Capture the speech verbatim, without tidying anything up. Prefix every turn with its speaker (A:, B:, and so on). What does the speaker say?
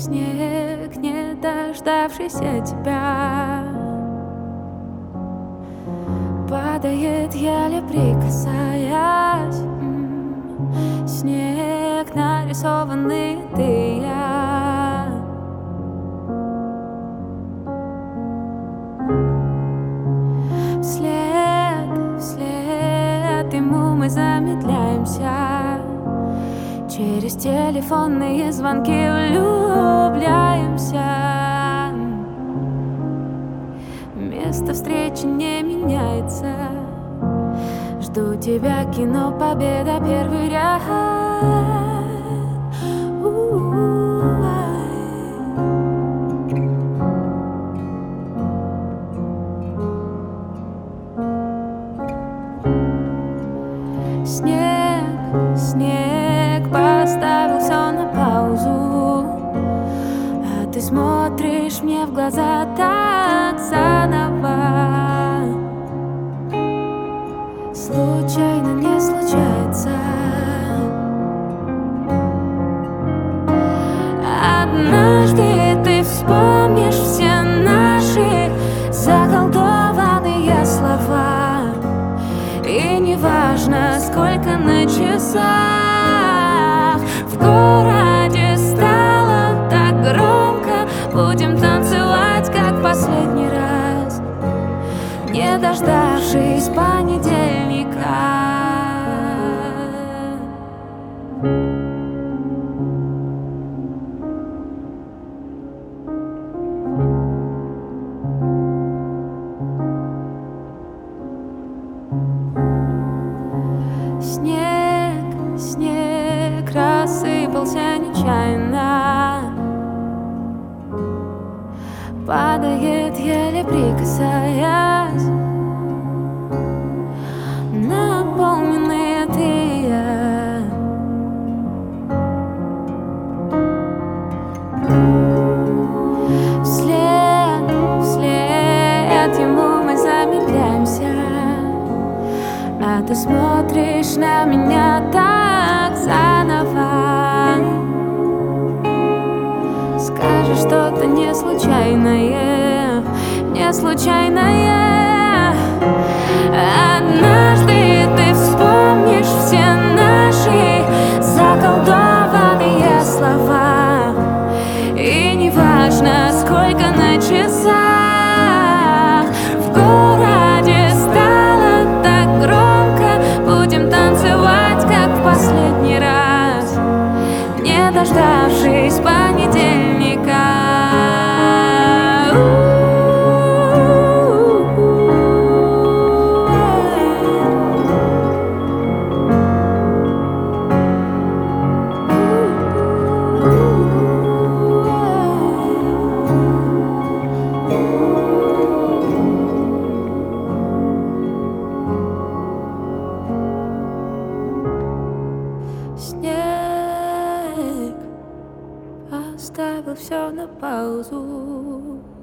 A: снег, не дождавшийся тебя, падает, еле прикасаясь. М, Снег, нарисованный ты и я. Вслед, вслед ему мы замедляемся, через телефонные звонки влюбляемся. Место встречи не меняется. Жду тебя, кино «Победа», первый ряд. Снег, снег поставил все на паузу, а ты смотришь мне в глаза так заново. Случайно не случается. Однажды ты вспомнишь все наши заколдованные слова, и неважно, сколько на часах, в городе стало так громко. Будем танцевать, как последний раз, не дождавшись понедельника. Снег, снег рассыпался нечаянно, падает, еле прикасаясь. Наполненные ты и я. Вслед, вслед ему мы замедляемся, а ты смотришь на меня так заново. Скажешь что-то не случайное, не случайное. Однажды ты вспомнишь все наши заколдованные слова, и неважно, сколько на часах, в городе стало так громко. Будем танцевать, как в последний раз, не дождавшись понедельника. Снег оставил все на паузу.